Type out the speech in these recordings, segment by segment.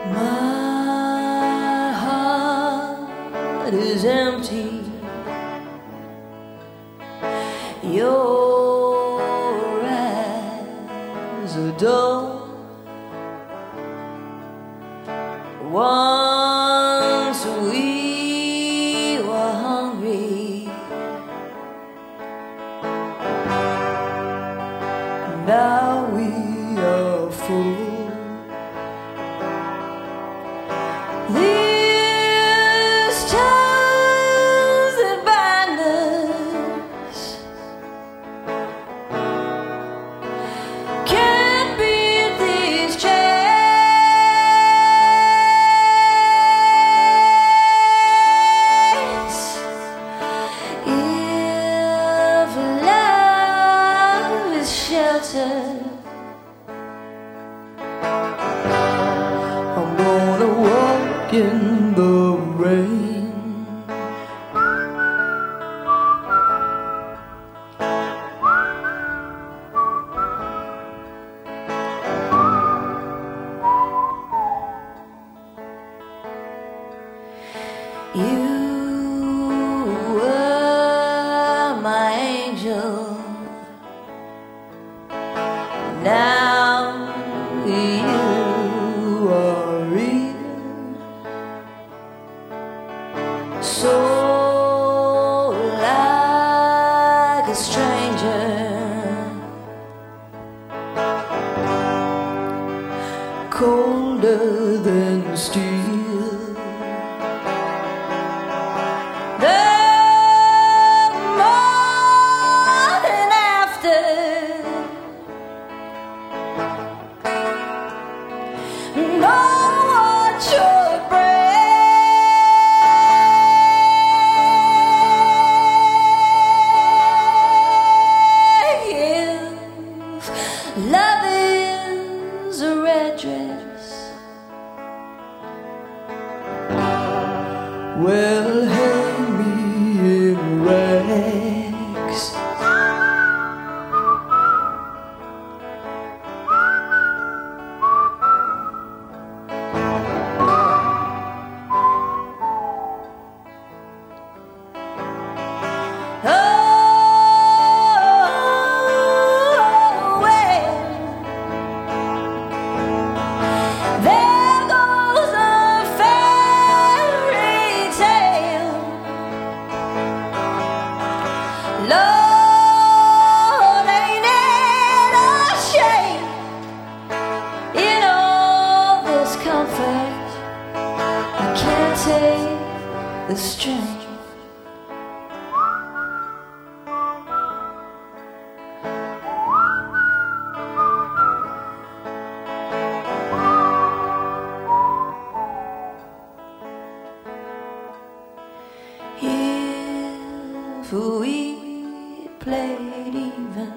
My heart is empty. Your eyes are dull. Once we were hungry, now we are full. These ties that bind us can't beat these chains. If love is shelter, I'm gonna walk in the rain. You were my angel. Now you are real. So like a stranger, colder than steel. The morning after, no one should break. If love is a red dress, well, hang me in rags. Oh, well, there goes a fairy tale. Lord, ain't it a shame? In all this comfort, I can't take the strain. If we played even,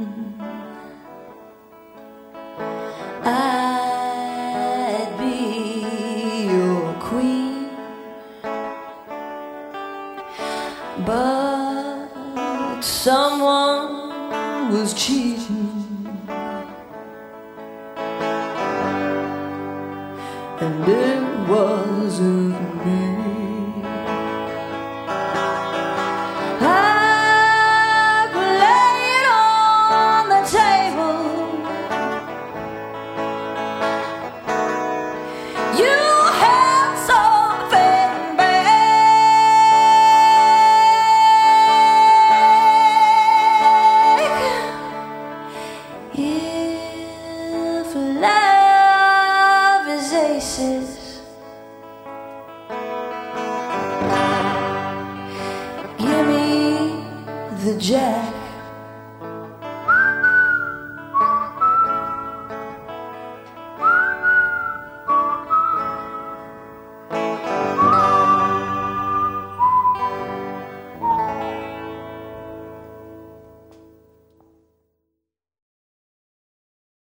I'd be your queen. But someone was cheating, and it wasn't me. I laid on the table. You had something back. If love is aces, give me the jack.